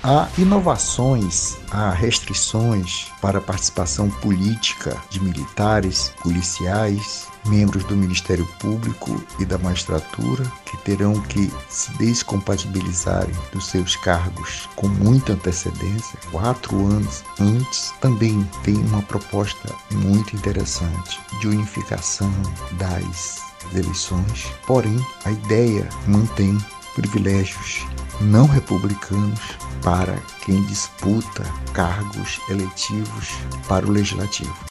Há inovações, há restrições para a participação política de militares, policiais, membros do Ministério Público e da magistratura, que terão que se descompatibilizarem dos seus cargos com muita antecedência, 4 anos antes. Também tem uma proposta muito interessante de unificação das eleições, porém a ideia mantém privilégios não republicanos para quem disputa cargos eletivos para o legislativo.